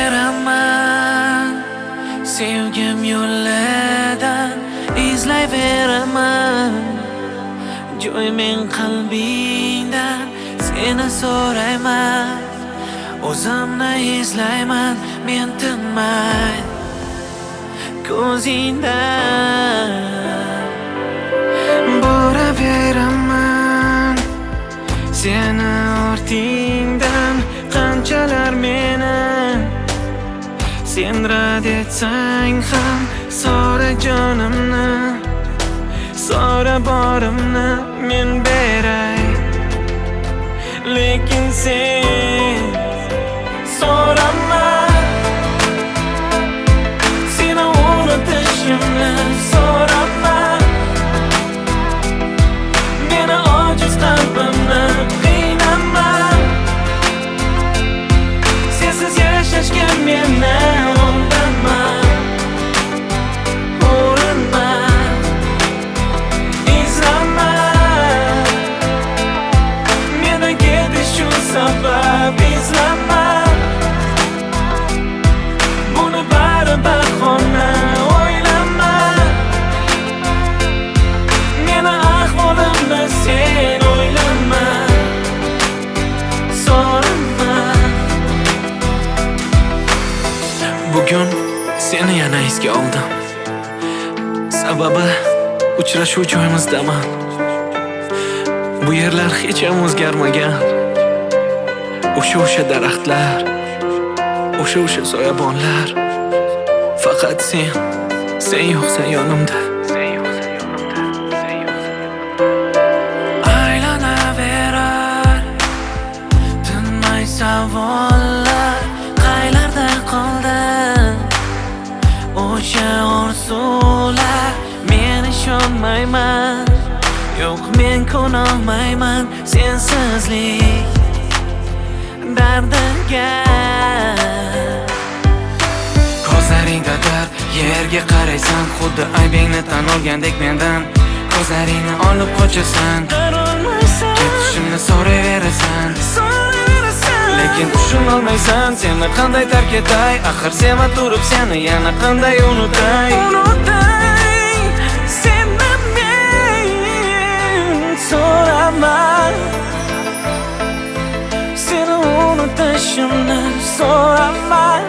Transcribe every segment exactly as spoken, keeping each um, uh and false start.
Qilaveraman sevgim yo'lidan izlayveraman. Joy men qalbingdan seni so'rayman. O'zimni izlayman men tinmay ko'zingdan. Boraveraman seni ortingdan qanchalar meni sen rad etsang ham so'ra jonimni, so'ra borimni men beray. Lekin sen so'rama, seni unutishimni so'rama. Meni ojiz qalbimni qiynama. Sensiz yashashga meni undama, urinma, izlama. Mendan ketish shu sabab izlama. Buni bari bahona o'ylama. Meni ahvolimni sen o'ylama, so'rama. Bugun seni yana esga oldim. Sababi uchrashuv joyimizdaman. Bu yerlar hech ham o'zgarmagan. O'sha-o'sha daraxtlar, o'sha-o'sha soyabonlar. Faqat sen, sen yo'qsan yonimda. Aylanaverar tinmay savollar. Qaylarda qoldi o'sha orzular? Men ishonmayman, yo'q men ko'nolmayman sensizlik dardiga. Ko'zlaringda dard, yerga qaraysan, xuddi aybingni tan olgandek mendan. Ko'zlaringni olib qochasan, ketishimni so'rayverasan. Lekin tushunolmaysan, seni qanday tark etay? Axir sevma turib seni yana qanday unutay? Unutay seni men so'raman. Seni unutishimni so'raman.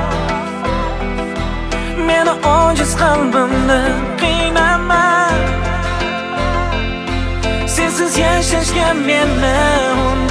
Meni ojiz qalbimni qiynama. Sensiz yashashga meni